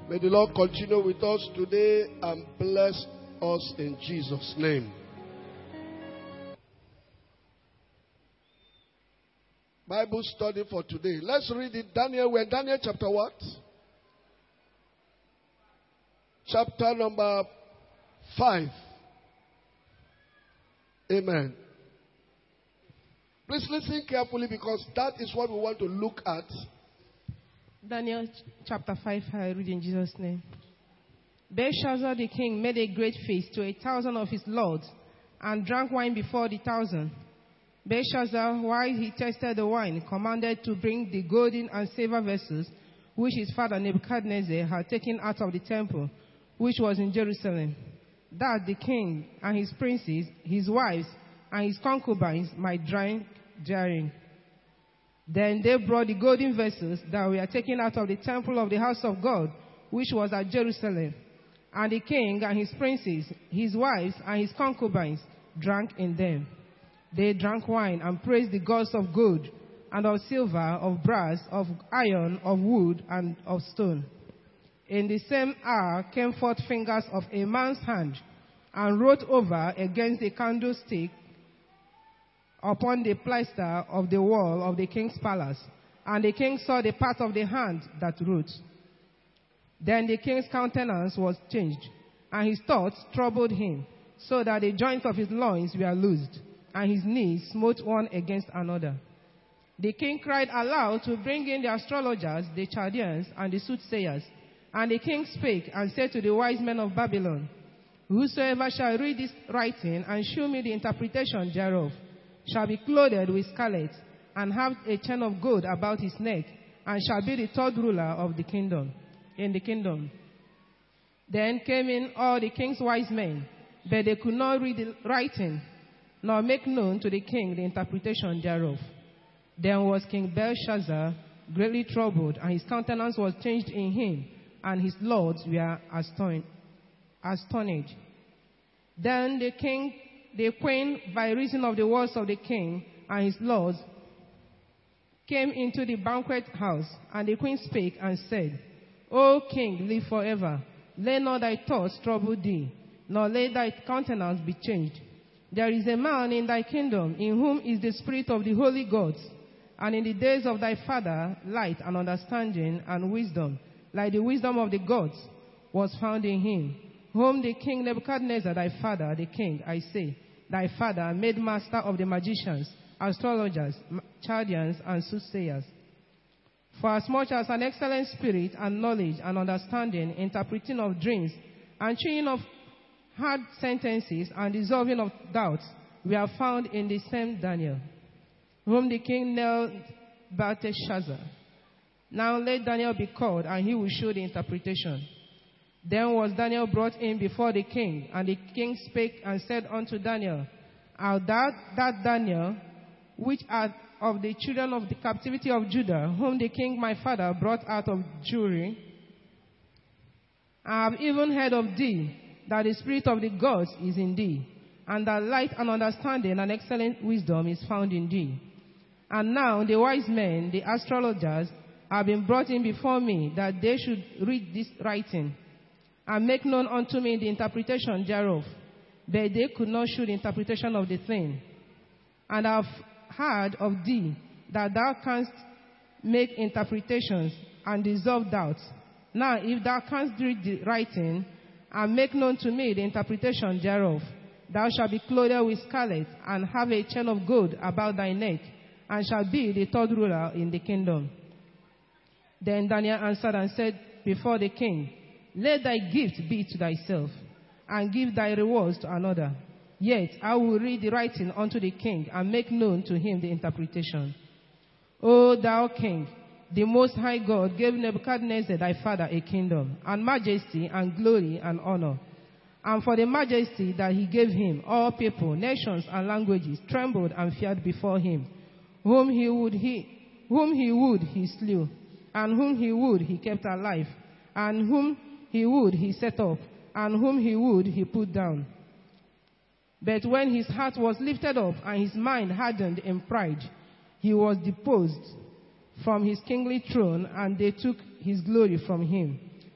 May the Lord continue with us today and bless us in Jesus' name. Bible study for today. Let's read it. Daniel, we're in Daniel chapter what? Chapter number 5. Amen. Please listen carefully because that is what we want to look at. Daniel chapter 5, I read in Jesus' name. Belshazzar the king made a great feast to 1,000 of his lords and drank wine before the 1,000. Belshazzar, while he tasted the wine, commanded to bring the golden and silver vessels which his father Nebuchadnezzar had taken out of the temple, which was in Jerusalem, that the king and his princes, his wives, and his concubines might drink therein. Then they brought the golden vessels that were taken out of the temple of the house of God, which was at Jerusalem. And the king and his princes, his wives, and his concubines drank in them. They drank wine and praised the gods of gold, and of silver, of brass, of iron, of wood, and of stone. In the same hour came forth fingers of a man's hand, and wrote over against the candlestick upon the plaster of the wall of the king's palace. And the king saw the part of the hand that wrote. Then the king's countenance was changed, and his thoughts troubled him, so that the joints of his loins were loosed, and his knees smote one against another. The king cried aloud to bring in the astrologers, the Chaldeans, and the soothsayers. And the king spake and said to the wise men of Babylon, Whosoever shall read this writing and shew me the interpretation thereof, shall be clothed with scarlet, and have a chain of gold about his neck, and shall be the third ruler of the kingdom, in the kingdom. Then came in all the king's wise men, but they could not read the writing, nor make known to the king the interpretation thereof. Then was King Belshazzar greatly troubled, and his countenance was changed in him, and his lords were astonished. Then the king, the queen, by reason of the words of the king and his lords, came into the banquet house, and the queen spake and said, O king, live forever. Let not thy thoughts trouble thee, nor let thy countenance be changed. There is a man in thy kingdom, in whom is the spirit of the holy gods, and in the days of thy father light and understanding and wisdom, like the wisdom of the gods, was found in him, whom the king Nebuchadnezzar, thy father, the king, I say, thy father, made master of the magicians, astrologers, Chaldeans, and soothsayers. For as much as an excellent spirit and knowledge and understanding, interpreting of dreams, and chewing of hard sentences, and dissolving of doubts, we are found in the same Daniel, whom the king named Belteshazzar. Now let Daniel be called, and he will show the interpretation. Then was Daniel brought in before the king, and the king spake and said unto Daniel, Art thou that Daniel, which art of the children of the captivity of Judah, whom the king my father brought out of Jewry? I have even heard of thee, that the spirit of the gods is in thee, and that light and understanding and excellent wisdom is found in thee. And now the wise men, the astrologers, have been brought in before me, that they should read this writing, and make known unto me the interpretation thereof. But they could not shew the interpretation of the thing. And I have heard of thee, that thou canst make interpretations and dissolve doubts. Now if thou canst read the writing, and make known to me the interpretation thereof, thou shalt be clothed with scarlet, and have a chain of gold about thy neck, and shalt be the third ruler in the kingdom. Then Daniel answered and said before the king, Let thy gift be to thyself, and give thy rewards to another. Yet I will read the writing unto the king, and make known to him the interpretation. O thou king, the Most High God gave Nebuchadnezzar thy father a kingdom, and majesty, and glory, and honor. And for the majesty that he gave him, all people, nations, and languages trembled and feared before him. Whom he would he slew, and whom he would he kept alive, and whom he would he set up, and whom he would he put down. But when his heart was lifted up, and his mind hardened in pride, he was deposed from his kingly throne, and they took his glory from him.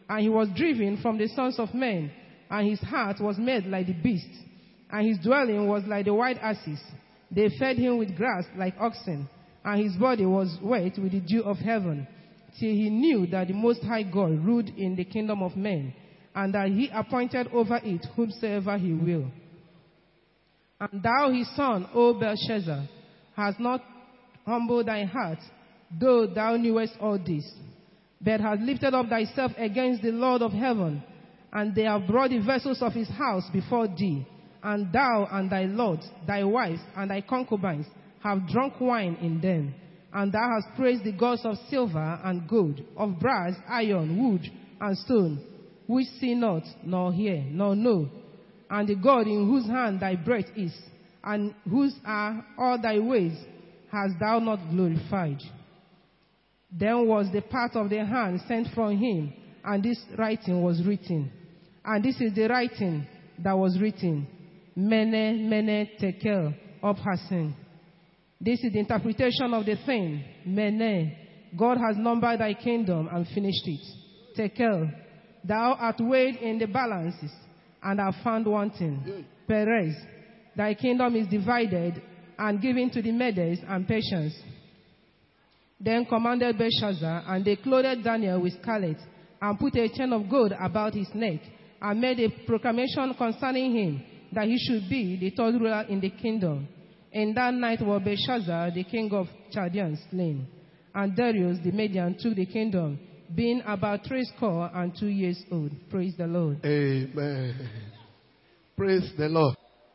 And he was driven from the sons of men, and his heart was made like the beast, and his dwelling was like the wild asses. They fed him with grass like oxen, and his body was wet with the dew of heaven, till he knew that the Most High God ruled in the kingdom of men, and that he appointed over it whomsoever he will. And thou, his son, O Belshazzar, hast not humbled thy heart, though thou knewest all this, but hast lifted up thyself against the Lord of heaven, and they have brought the vessels of his house before thee, and thou and thy lords, thy wives, and thy concubines have drunk wine in them. And thou hast praised the gods of silver and gold, of brass, iron, wood, and stone, which see not, nor hear, nor know, and the God in whose hand thy breath is, and whose are all thy ways, hast thou not glorified. Then was the part of the hand sent from him, and this writing was written. And this is the writing that was written: Mene, Mene, Tekel, Upharsin. This is the interpretation of the thing. Mene, God has numbered thy kingdom and finished it. Tekel, thou art weighed in the balances and have found wanting. Perez, thy kingdom is divided and given to the Medes and Persians. Then commanded Belshazzar, and they clothed Daniel with scarlet, and put a chain of gold about his neck, and made a proclamation concerning him, that he should be the third ruler in the kingdom. In that night was Belshazzar, the king of Chaldeans, slain, and Darius the Median took the kingdom, being about 62 years old. Praise the Lord. Amen. Praise the Lord.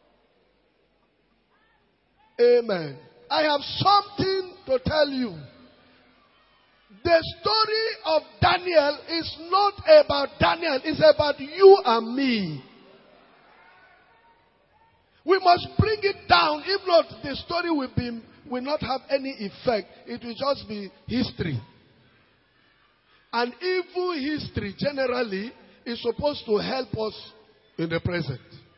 Amen. I have something to tell you. The story of Daniel is not about Daniel. It's about you and me. We must bring it down. If not, the story will not have any effect. It will just be history. And evil history generally is supposed to help us in the present.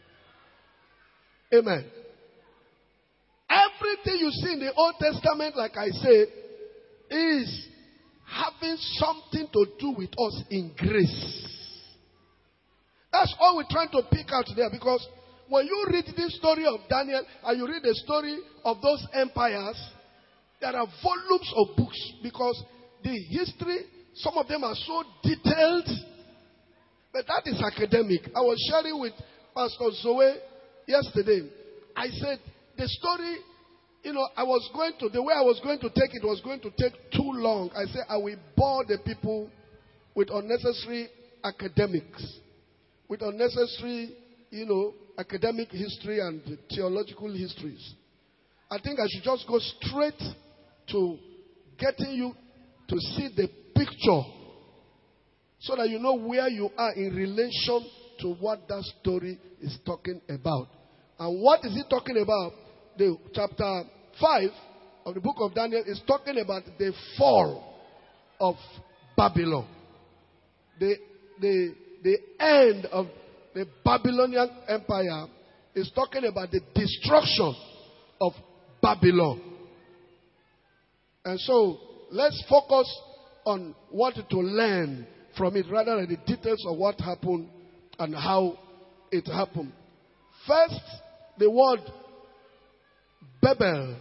Amen. Everything you see in the Old Testament, like I said, is having something to do with us in grace. That's all we're trying to pick out there, because when you read this story of Daniel and you read the story of those empires, there are volumes of books, because the history, some of them are so detailed, but that is academic. I was sharing with Pastor Zoe yesterday. I said, the story, the way I was going to take it was going to take too long. I said, I will bore the people with unnecessary academics, with unnecessary, academic history and theological histories. I think I should just go straight to getting you to see the picture, so that you know where you are in relation to what that story is talking about. And what is it talking about? The chapter 5 of the book of Daniel is talking about the fall of Babylon. The end of the Babylonian Empire is talking about the destruction of Babylon. And so, let's focus on what to learn from it rather than the details of what happened and how it happened. First, the word Babel.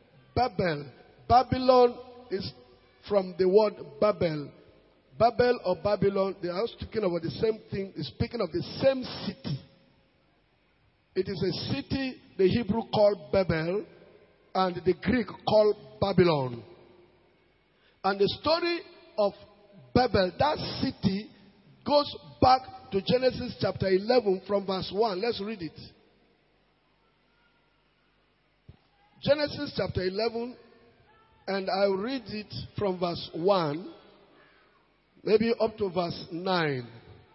Babylon is from the word Babel. Babel or Babylon, they are speaking about the same thing, is speaking of the same city. It is a city the Hebrew called Babel and the Greek called Babylon. And the story of Babel, that city, goes back to Genesis chapter 11 from verse 1. Let's read it. Genesis chapter 11, and I'll read it from verse 1, maybe up to verse 9.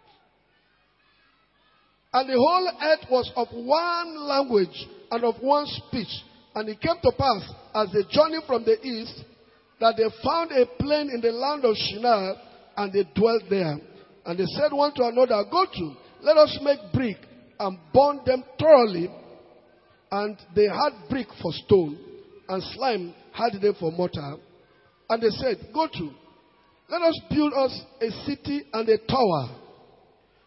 And the whole earth was of one language and of one speech. And it came to pass, as they journeyed from the east, that they found a plain in the land of Shinar, and they dwelt there. And they said one to another, Go to, let us make brick, and burn them thoroughly. And they had brick for stone, and slime had they for mortar. And they said, Go to, let us build us a city and a tower,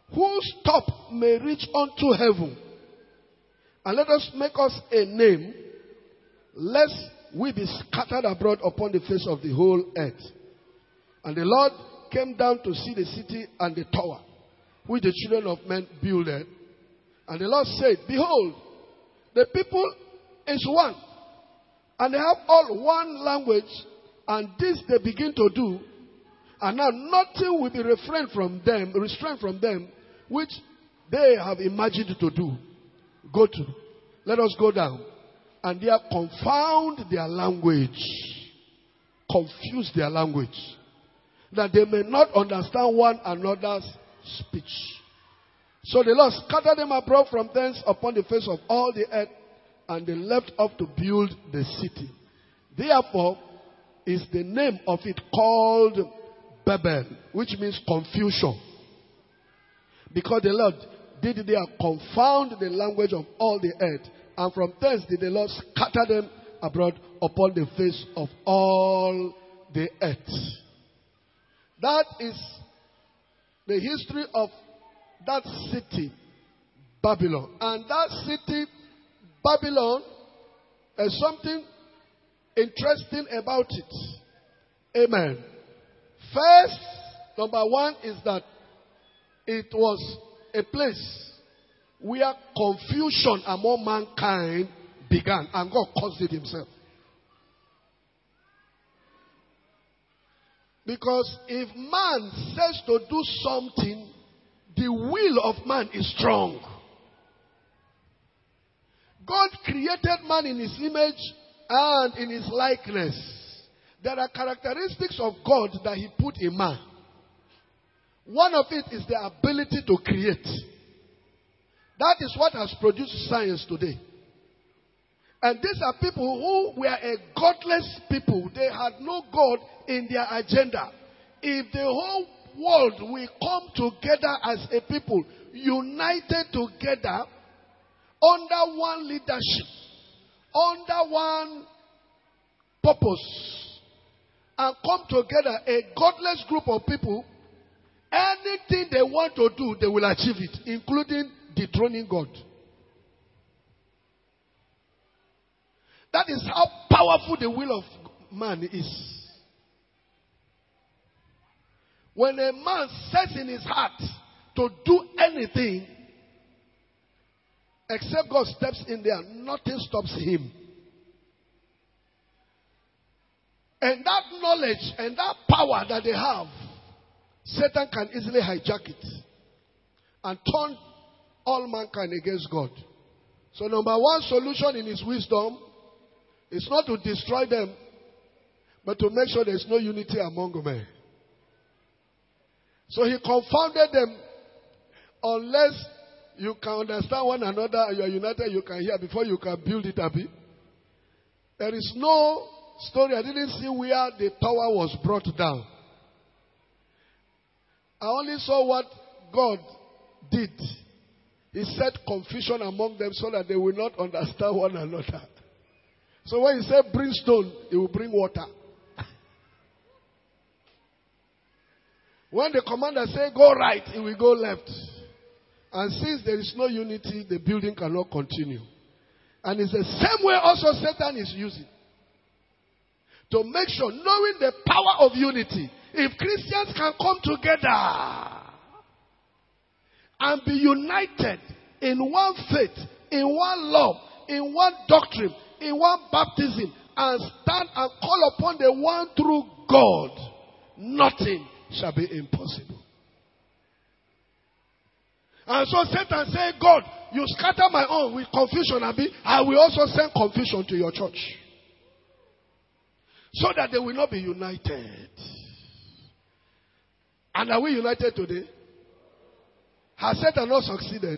whose top may reach unto heaven. And let us make us a name, lest we be scattered abroad upon the face of the whole earth. And the Lord came down to see the city and the tower, which the children of men builded. And the Lord said, behold, the people is one, and they have all one language, and this they begin to do. And now nothing will be restrained from them, which they have imagined to do. Let us go down. And they have confound their language. Confuse their language. That they may not understand one another's speech. So the Lord scattered them abroad from thence upon the face of all the earth, and they left off to build the city. Therefore is the name of it called Babel, which means confusion. Because the Lord did there confound the language of all the earth, and from thence did the Lord scatter them abroad upon the face of all the earth. That is the history of that city, Babylon. And that city, Babylon, is something interesting about it. Amen. First, number one is that it was a place where confusion among mankind began, and God caused it himself. Because if man says to do something, the will of man is strong. God created man in his image and in his likeness. There are characteristics of God that he put in man. One of it is the ability to create. That is what has produced science today. And these are people who were a godless people. They had no God in their agenda. If the whole world will come together as a people, united together, under one leadership, under one purpose, and come together, a godless group of people, anything they want to do, they will achieve it, including dethroning God. That is how powerful the will of man is. When a man sets in his heart to do anything, except God steps in there, nothing stops him. And that knowledge and that power that they have, Satan can easily hijack it and turn all mankind against God. So number one solution in his wisdom is not to destroy them, but to make sure there is no unity among men. So he confounded them. Unless you can understand one another and you are united, you can hear before you can build it, Abi. There is no story. I didn't see where the tower was brought down. I only saw what God did. He set confusion among them so that they will not understand one another. So when he said bring stone, he will bring water. When the commander said go right, he will go left. And since there is no unity, the building cannot continue. And it's the same way also Satan is using. To make sure, knowing the power of unity, if Christians can come together and be united in one faith, in one love, in one doctrine, in one baptism, and stand and call upon the one true God, nothing shall be impossible. And so Satan said, God, you scatter my own with confusion, Abi. I will also send confusion to your church. So that they will not be united. And are we united today? Has Satan not succeeded?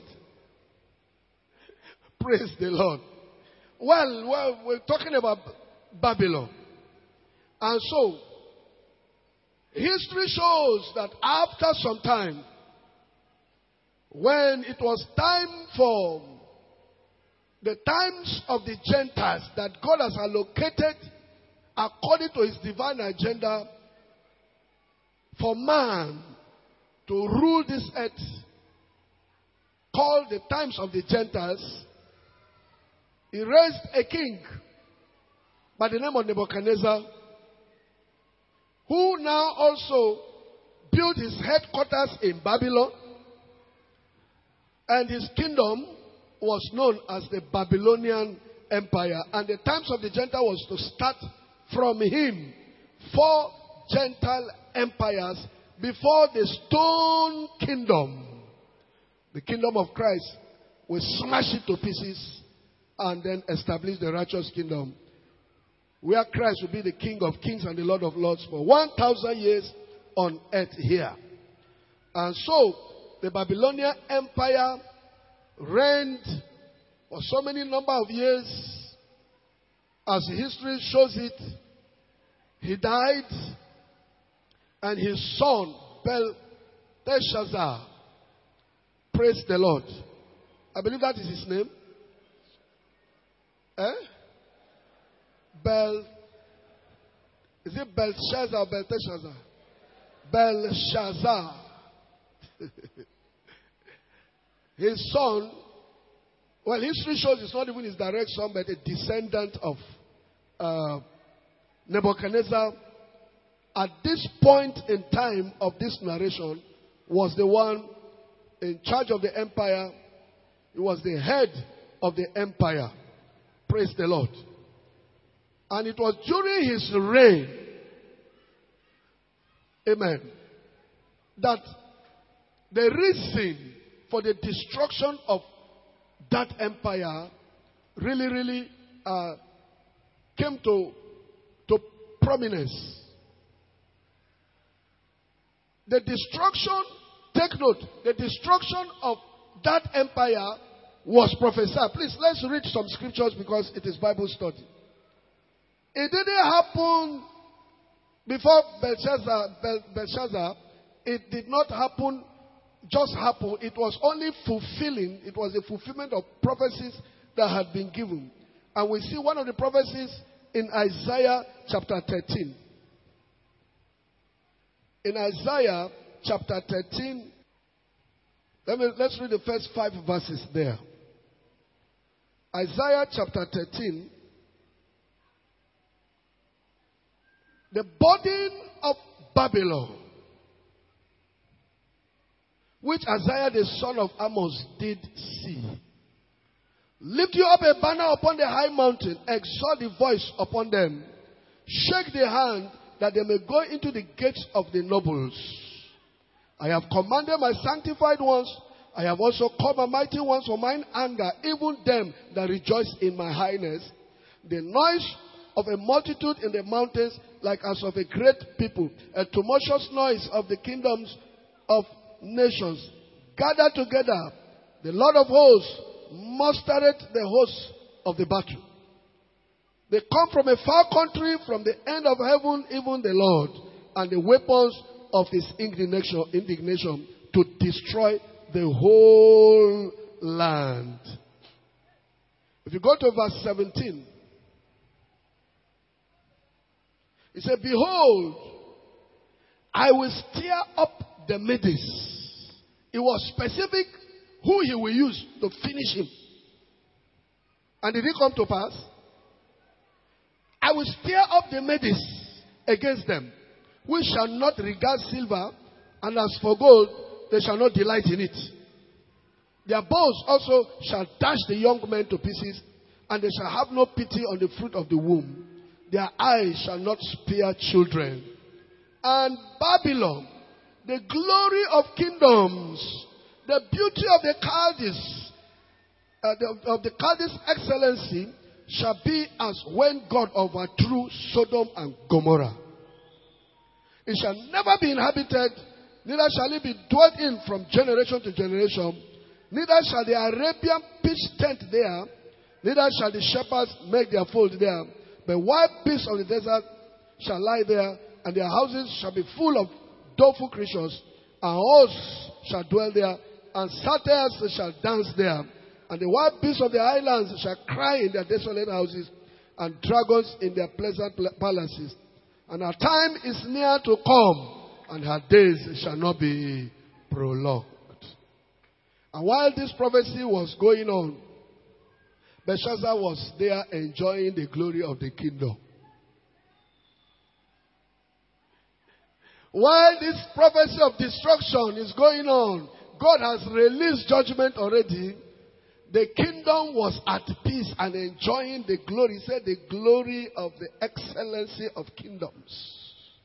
Praise the Lord. Well, we're talking about Babylon. And so, history shows that after some time, when it was time for the times of the Gentiles that God has allocated according to his divine agenda for man to rule this earth called the times of the Gentiles, he raised a king by the name of Nebuchadnezzar, who now also built his headquarters in Babylon, and his kingdom was known as the Babylonian Empire. And the times of the Gentile was to start from him. 4 Gentile empires before the stone kingdom. The kingdom of Christ will smash it to pieces and then establish the righteous kingdom, where Christ will be the King of kings and the Lord of lords for 1,000 years on earth here. And so, the Babylonian Empire reigned for so many number of years. As history shows it, he died, and his son, Belteshazzar, praise the Lord. I believe that is his name. Is it Belshazzar or Belteshazzar? Belshazzar. His son, well, history shows it's not even his direct son, but a descendant of Nebuchadnezzar. At this point in time of this narration, was the one in charge of the empire. He was the head of the empire. Praise the Lord. And it was during his reign, amen, that the reason for the destruction of that empire really came to prominence. The destruction, take note, the destruction of that empire was prophesied. Please, let's read some scriptures because it is Bible study. It didn't happen before Belshazzar. It did not happen, just happen. It was only fulfilling. It was a fulfillment of prophecies that had been given. And we see one of the prophecies in Isaiah chapter 13. In Isaiah chapter 13, let's read the first 5 verses there. Isaiah chapter 13. The burden of Babylon, which Isaiah the son of Amos did see. Lift you up a banner upon the high mountain, exalt the voice upon them, shake the hand that they may go into the gates of the nobles. I have commanded my sanctified ones, I have also called my mighty ones for mine anger, even them that rejoice in my highness. The noise of a multitude in the mountains, like as of a great people, a tumultuous noise of the kingdoms of nations. Gather together, the Lord of hosts mustereth the hosts of the battle. They come from a far country, from the end of heaven, even the Lord, and the weapons of his indignation to destroy the whole land. If you go to verse 17, he said, behold, I will stir up the Medes. It was specific who he will use to finish him. And did it come to pass? I will stir up the Medes against them, which shall not regard silver, and as for gold, they shall not delight in it. Their bows also shall dash the young men to pieces, and they shall have no pity on the fruit of the womb. Their eyes shall not spare children. And Babylon, the glory of kingdoms, the beauty of the Chaldees, of the Chaldees' excellency, shall be as when God overthrew Sodom and Gomorrah. It shall never be inhabited, neither shall it be dwelt in from generation to generation. Neither shall the Arabian pitch tent there, neither shall the shepherds make their fold there. But wild beasts of the desert shall lie there, and their houses shall be full of doleful creatures, and hosts shall dwell there, and satyrs shall dance there. And the wild beasts of the islands shall cry in their desolate houses, and dragons in their pleasant palaces. And her time is near to come, and her days shall not be prolonged. And while this prophecy was going on, Belshazzar was there enjoying the glory of the kingdom. While this prophecy of destruction is going on, God has released judgment already. The kingdom was at peace and enjoying the glory. He said the glory of the excellency of kingdoms.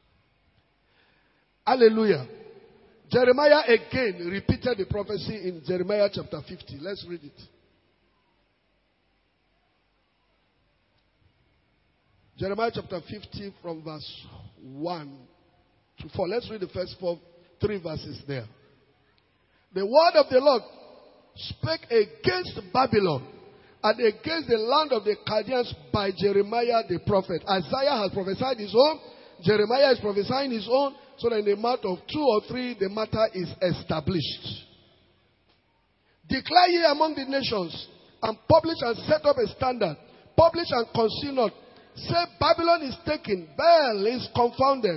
Hallelujah. Jeremiah again repeated the prophecy in Jeremiah chapter 50. Let's read it. Jeremiah chapter 50 from verse 1 to 4. Let's read the first 3 verses there. The word of the Lord spake against Babylon and against the land of the Chaldeans by Jeremiah the prophet. Isaiah has prophesied his own. Jeremiah is prophesying his own. So that in the mouth of 2 or 3, the matter is established. Declare ye among the nations, and publish and set up a standard. Publish and conceal not. Say, Babylon is taken. Bel is confounded.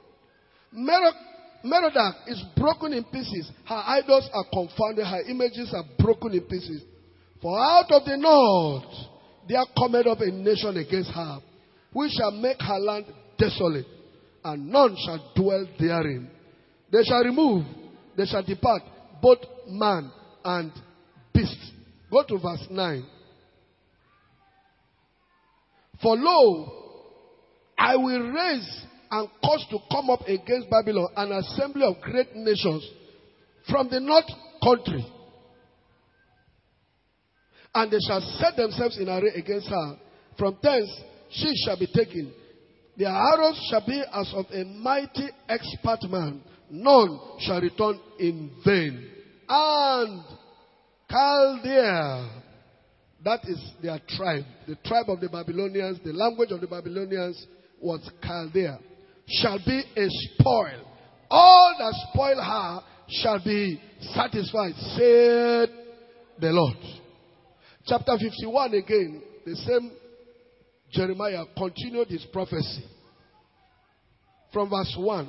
Merodach is broken in pieces. Her idols are confounded. Her images are broken in pieces. For out of the north there cometh up a nation against her, which shall make her land desolate, and none shall dwell therein. They shall remove, they shall depart, both man and beast. Go to verse 9. For lo, I will raise and cause to come up against Babylon an assembly of great nations from the north country. And they shall set themselves in array against her. From thence she shall be taken. Their arrows shall be as of a mighty expert man. None shall return in vain. And Chaldea, that is their tribe. The tribe of the Babylonians, the language of the Babylonians was Chaldea. Shall be a spoil. All that spoil her shall be satisfied, said the Lord. Chapter 51 again, the same Jeremiah continued his prophecy. From verse 1.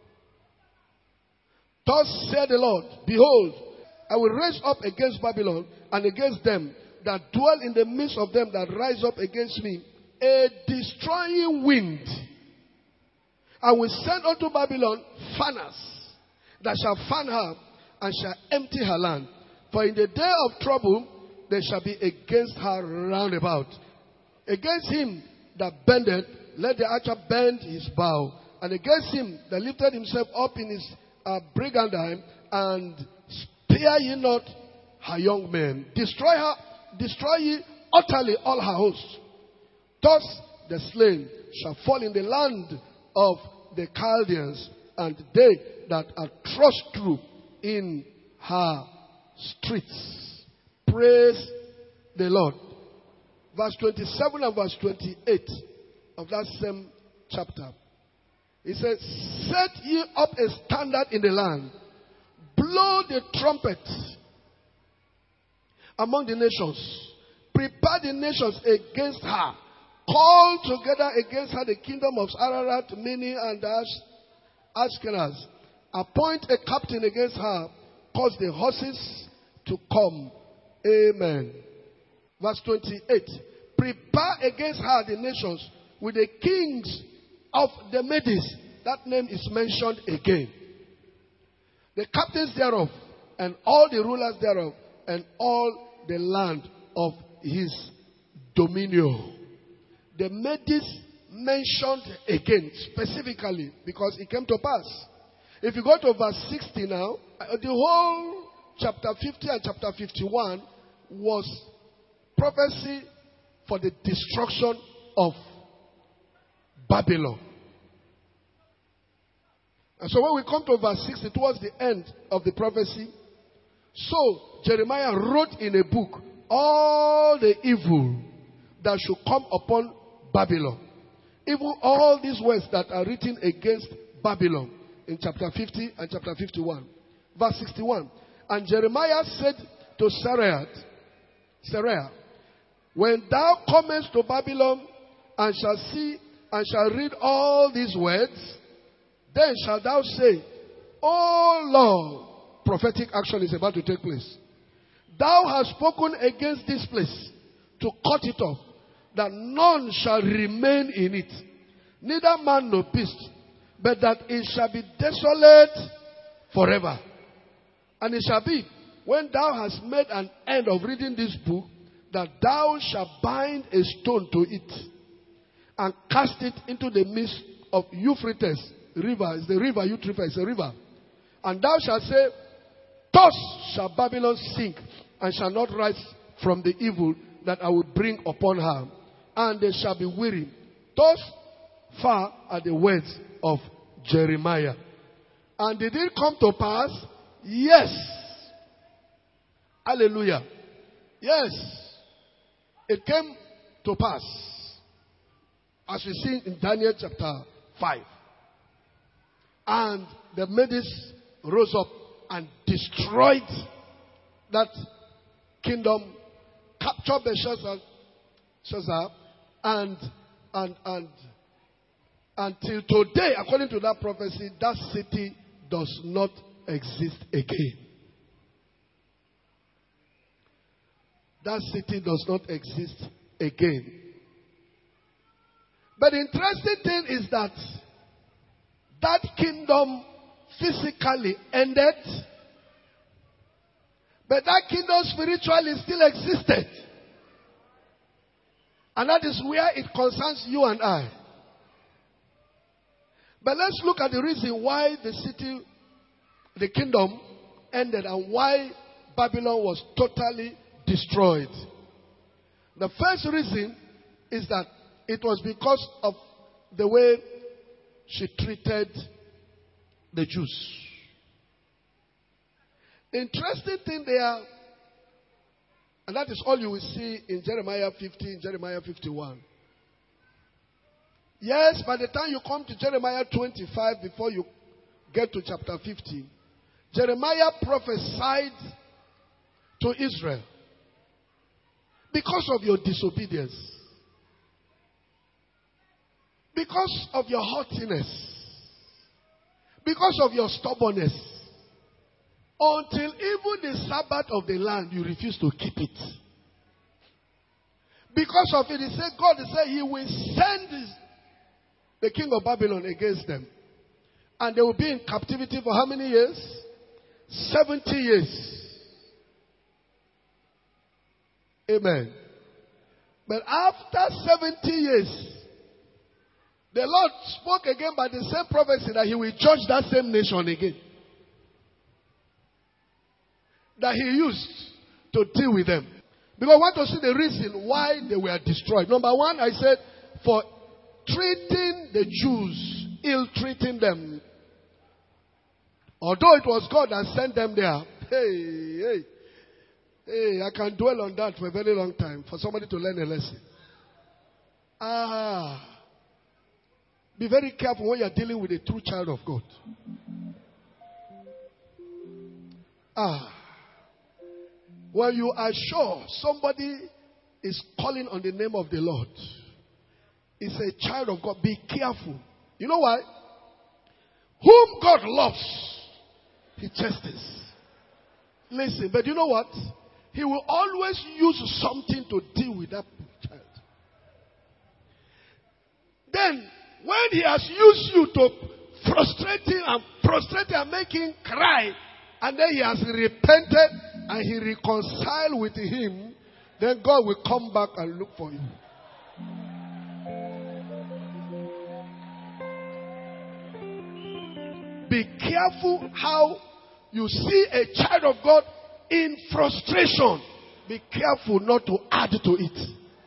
Thus said the Lord, behold, I will raise up against Babylon and against them that dwell in the midst of them that rise up against me a destroying wind. I will send unto Babylon fanners that shall fan her and shall empty her land. For in the day of trouble they shall be against her round about. Against him that bendeth, let the archer bend his bow. And against him that lifted himself up in his brigandine, and spare ye not her young men. Destroy ye utterly all her hosts. Thus the slain shall fall in the land of the Chaldeans, and they that are thrust through in her streets. Praise the Lord. Verse 27 and verse 28 of that same chapter. He says, set ye up a standard in the land. Blow the trumpet among the nations. Prepare the nations against her. Call together against her the kingdom of Ararat, Mini, and Ashkenaz. Appoint a captain against her. Cause the horses to come. Amen. Verse 28. Prepare against her the nations with the kings of the Medes. That name is mentioned again. The captains thereof, and all the rulers thereof, and all the land of his dominion. The Medes mentioned again, specifically, because it came to pass. If you go to verse 60 now, the whole chapter 50 and chapter 51 was prophecy for the destruction of Babylon. And so when we come to verse 60, towards the end of the prophecy, so Jeremiah wrote in a book all the evil that should come upon Babylon. Even all these words that are written against Babylon in chapter 50 and chapter 51. Verse 61. And Jeremiah said to Seraiah, when thou comest to Babylon and shall see and shall read all these words, then shalt thou say, O Lord, prophetic action is about to take place. Thou hast spoken against this place to cut it off, that none shall remain in it, neither man nor beast, but that it shall be desolate forever. And it shall be, when thou hast made an end of reading this book, that thou shalt bind a stone to it, and cast it into the midst of Euphrates river. It's the river Euphrates, it's a river. And thou shalt say, thus shall Babylon sink, and shall not rise from the evil that I will bring upon her. And they shall be weary. Thus far are the words of Jeremiah. And did it come to pass? Yes. Hallelujah. Yes. It came to pass. As we see in Daniel chapter 5. And the Medes rose up and destroyed that kingdom, captured Belshazzar, and until today, according to that prophecy, that city does not exist again. That city does not exist again. But the interesting thing is that that kingdom physically ended, but that kingdom spiritually still existed. And that is where it concerns you and I. But let's look at the reason why the city, the kingdom ended, and why Babylon was totally destroyed. The first reason is that it was because of the way she treated the Jews. Interesting thing there, and that is all you will see in Jeremiah 50, Jeremiah 51. Yes, by the time you come to Jeremiah 25, before you get to chapter 50, Jeremiah prophesied to Israel because of your disobedience, because of your haughtiness, because of your stubbornness, until even the Sabbath of the land you refuse to keep it. Because of it, he said, God said he will send the king of Babylon against them. And they will be in captivity for how many years? 70 years. Amen. But after 70 years, the Lord spoke again by the same prophecy that he will judge that same nation again, that he used to deal with them. Because I want to see the reason why they were destroyed. Number one, I said, for treating the Jews, ill-treating them. Although it was God that sent them there. Hey, I can dwell on that for a very long time, for somebody to learn a lesson. Be very careful when you're dealing with a true child of God. When you are sure somebody is calling on the name of the Lord, is a child of God, be careful. You know why? Whom God loves, he chastens. Listen, but you know what? He will always use something to deal with that child. Then, when he has used you to frustrate him and make him cry, and then he has repented and he reconciled with him, then God will come back and look for you. Be careful how you see a child of God in frustration. Be careful not to add to it.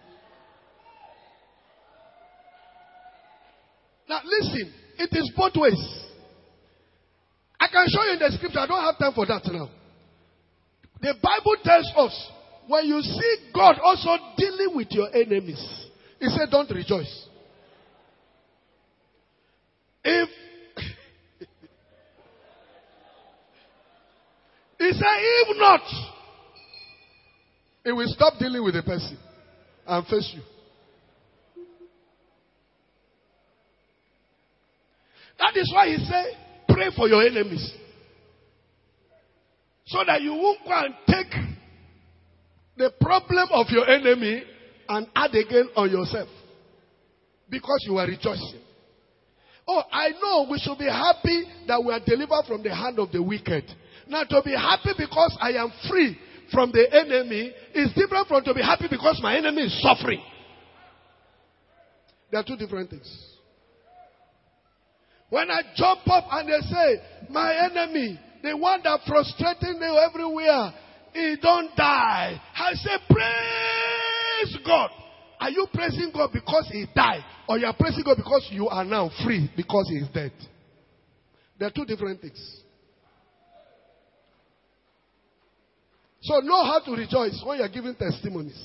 Now listen, it is both ways. I can show you in the scripture. I don't have time for that now. The Bible tells us, when you see God also dealing with your enemies, he said, don't rejoice. He said, if not, he will stop dealing with the person and face you. That is why he said, pray for your enemies. So that you won't go and take the problem of your enemy and add again on yourself. Because you are rejoicing. Oh, I know we should be happy that we are delivered from the hand of the wicked. Now, to be happy because I am free from the enemy is different from to be happy because my enemy is suffering. There are two different things. When I jump up and they say, my enemy, the one that frustrating me everywhere, he don't die. I say, praise God. Are you praising God because he died? Or you are praising God because you are now free because he is dead? There are two different things. So know how to rejoice when you are giving testimonies.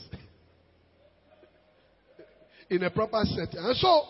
In a proper setting. And so,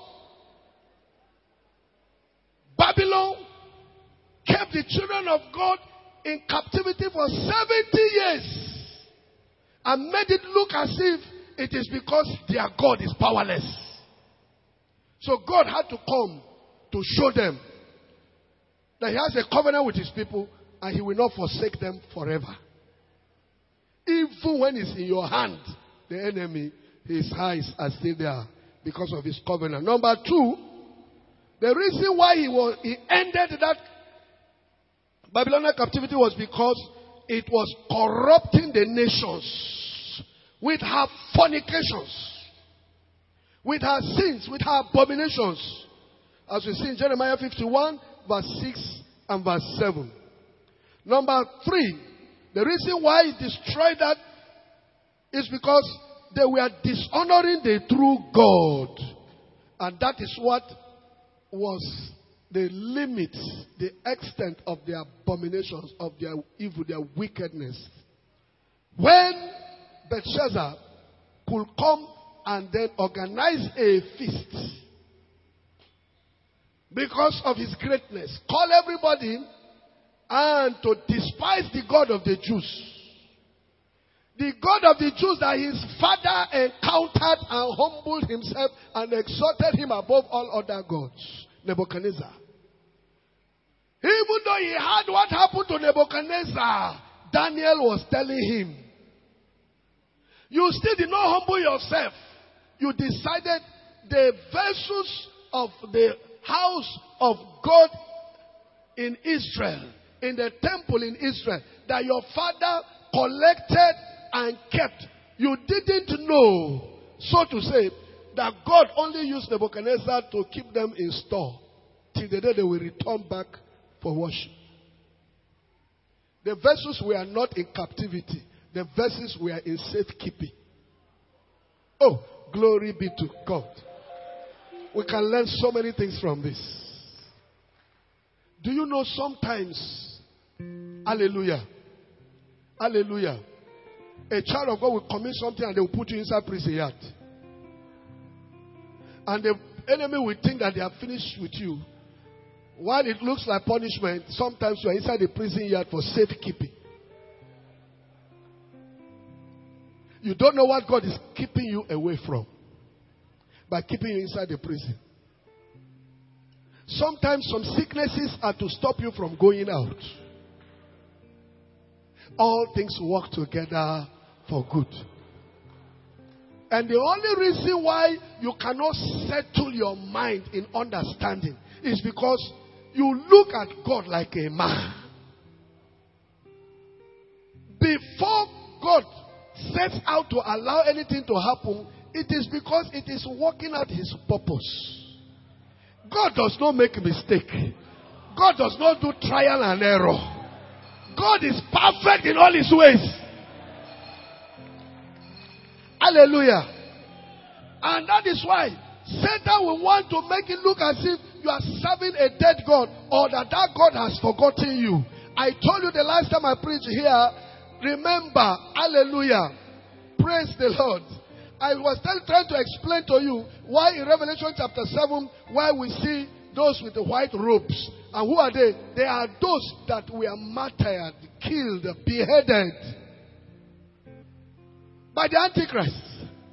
Babylon kept the children of God in captivity for 70 years. And made it look as if it is because their God is powerless. So God had to come to show them that he has a covenant with his people and he will not forsake them forever. Even when it's in your hand, the enemy, his eyes are still there because of his covenant. Number two, the reason why he ended that Babylonian captivity was because it was corrupting the nations with her fornications, with her sins, with her abominations. As we see in Jeremiah 51, verse 6 and verse 7. Number three, the reason why he destroyed that is because they were dishonoring the true God. And that is what was the limit, the extent of their abominations, of their evil, their wickedness. When Belshazzar could come and then organize a feast because of his greatness, call everybody and to despise the God of the Jews. The God of the Jews that his father encountered and humbled himself and exalted him above all other gods. Nebuchadnezzar. Even though he heard what happened to Nebuchadnezzar, Daniel was telling him, you still did not humble yourself. You decided the vessels of the house of God in Israel, in the temple in Israel, that your father collected and kept. You didn't know, so to say, that God only used Nebuchadnezzar to keep them in store till the day they will return back for worship. The vessels were not in captivity. The vessels were in safekeeping. Oh, glory be to God. We can learn so many things from this. Do you know sometimes, hallelujah, hallelujah, a child of God will commit something and they will put you inside prison yard. And the enemy will think that they are finished with you. While it looks like punishment, sometimes you are inside the prison yard for safekeeping. You don't know what God is keeping you away from by keeping you inside the prison. Sometimes some sicknesses are to stop you from going out. All things work together for good. And the only reason why you cannot settle your mind in understanding is because you look at God like a man. Before God sets out to allow anything to happen, it is because it is working out his purpose. God does not make a mistake. God does not do trial and error. God is perfect in all his ways. Hallelujah. And that is why Satan will want to make it look as if you are serving a dead God or that God has forgotten you. I told you the last time I preached here, remember, hallelujah, praise the Lord. I was trying to explain to you why in Revelation chapter 7, why we see those with the white robes. And who are they? They are those that were martyred, killed, beheaded by the Antichrist.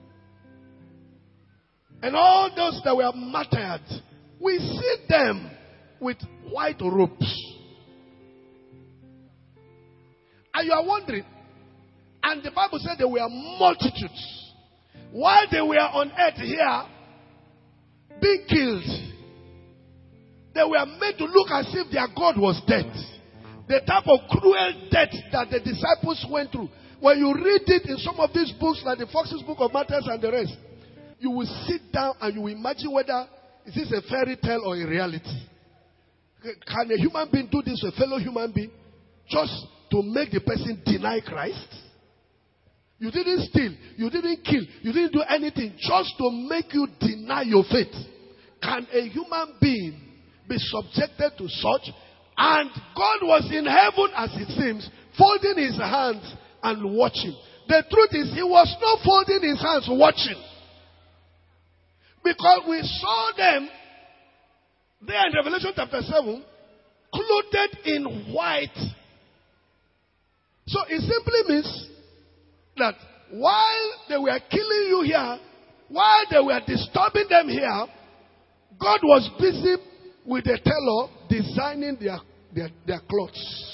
And all those that were martyred, we see them with white robes. And you are wondering, And the Bible said there were multitudes. While they were on earth here, being killed, they were made to look as if their God was dead. The type of cruel death that the disciples went through. When you read it in some of these books, like the Fox's Book of Martyrs and the rest, you will sit down and you will imagine whether is this a fairy tale or a reality. Can a human being do this to a fellow human being just to make the person deny Christ? You didn't steal, you didn't kill, you didn't do anything just to make you deny your faith. Can a human being be subjected to such? And God was in heaven, as it seems, folding his hands and watching. The truth is, he was not folding his hands watching. Because we saw them there in Revelation chapter 7, clothed in white. So it simply means that while they were killing you here, while they were disturbing them here, God was busy with the tailor designing their clothes.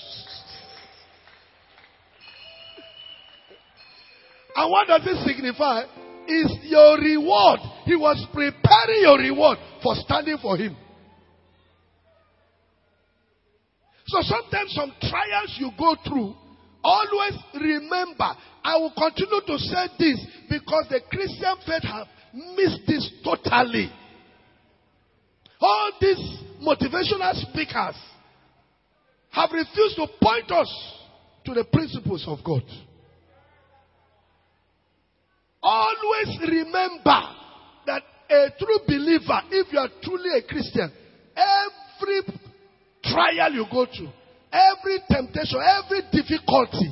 And what does it signify? Is your reward. He was preparing your reward for standing for him. So sometimes some trials you go through, always remember, I will continue to say this because the Christian faith have missed this totally. All these motivational speakers have refused to point us to the principles of God. Always remember that a true believer, if you are truly a Christian, every trial you go through, every temptation, every difficulty,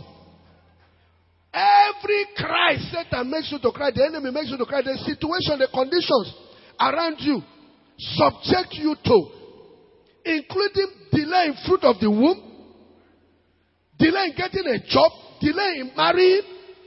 every cry Satan makes you to cry, the enemy makes you to cry, the situation, the conditions around you subject you to, including delay in fruit of the womb, delay in getting a job, delay in marrying,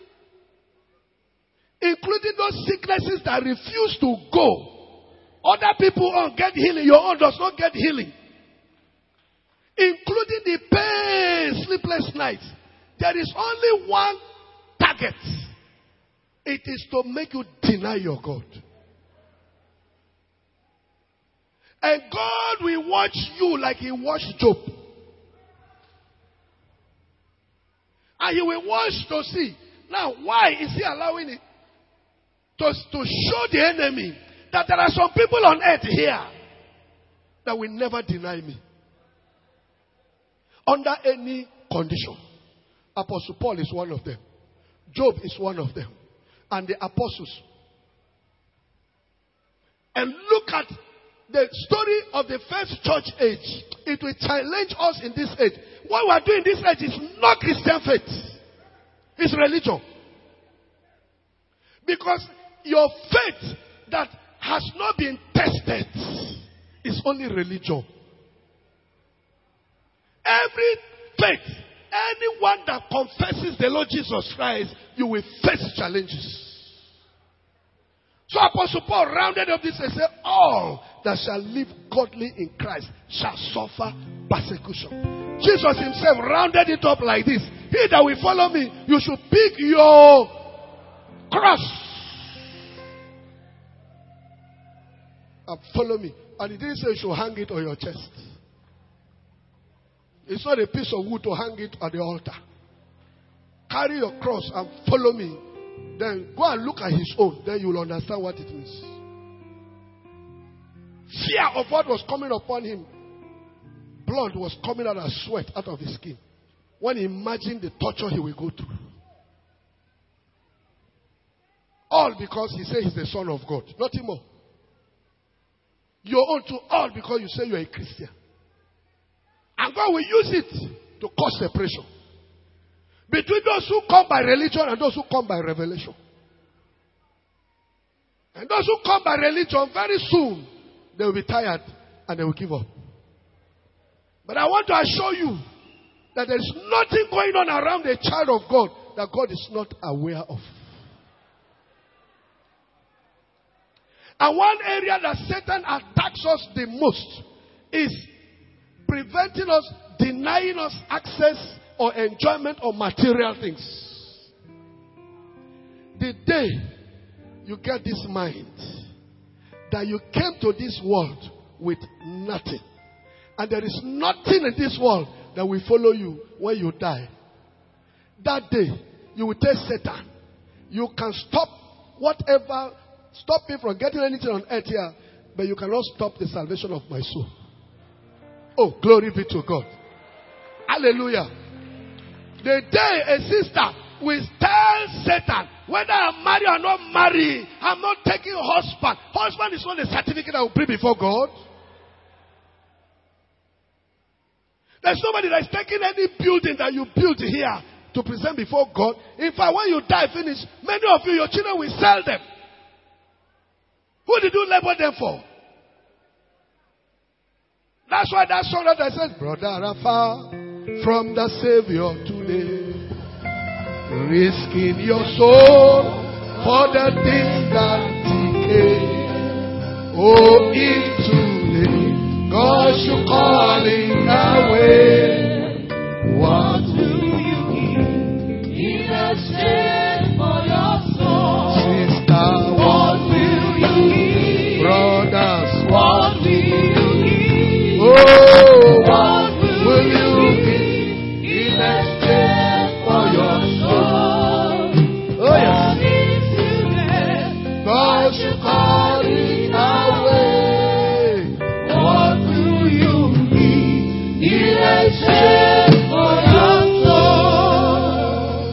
including those sicknesses that refuse to go. Other people own get healing, your own does not get healing. Including the pain, sleepless nights. There is only one target. It is to make you deny your God. And God will watch you like he watched Job. And he will watch to see. Now, why is he allowing it? To show the enemy that there are some people on earth here that will never deny me. Under any condition. Apostle Paul is one of them. Job is one of them. And the apostles. And look at the story of the first church age. It will challenge us in this age. What we are doing in this age is not Christian faith. It's religion. Because your faith that has not been tested is only religion. Every faith, anyone that confesses the Lord Jesus Christ, you will face challenges. So Apostle Paul rounded up this and said, all that shall live godly in Christ shall suffer persecution. Jesus himself rounded it up like this. He that will follow me, you should pick your cross and follow me. And he didn't say you should hang it on your chest. It's not a piece of wood to hang it at the altar. Carry your cross and follow me. Then go and look at his own. Then you will understand what it means. Fear of what was coming upon him. Blood was coming out as sweat out of his skin. When he imagined the torture he will go through. All because he said he's the Son of God. Nothing more. Your own to all because you say you're a Christian. And God will use it to cause separation between those who come by religion and those who come by revelation. And those who come by religion, very soon they will be tired and they will give up. But I want to assure you that there is nothing going on around a child of God that God is not aware of. And one area that Satan attacks us the most is preventing us, denying us access or enjoyment of material things. The day you get this mind that you came to this world with nothing, and there is nothing in this world that will follow you when you die, that day you will tell Satan, you can stop whatever, stop me from getting anything on earth here, but you cannot stop the salvation of my soul. Oh, glory be to God. Hallelujah. The day a sister will tell Satan, whether I'm married or not married, I'm not taking husband. Husband is not a certificate I will bring before God. There's nobody that's taking any building that you built here to present before God. In fact, when you die, finish, many of you, your children will sell them. Who did you labor them for? That's why that song that I said, brother, are far from the Savior today, risking your soul for the things that decay. Oh, if too late, God should calling away. What will you give in exchange for your soul? Sister, what will you give? Brothers, what will you give? Oh,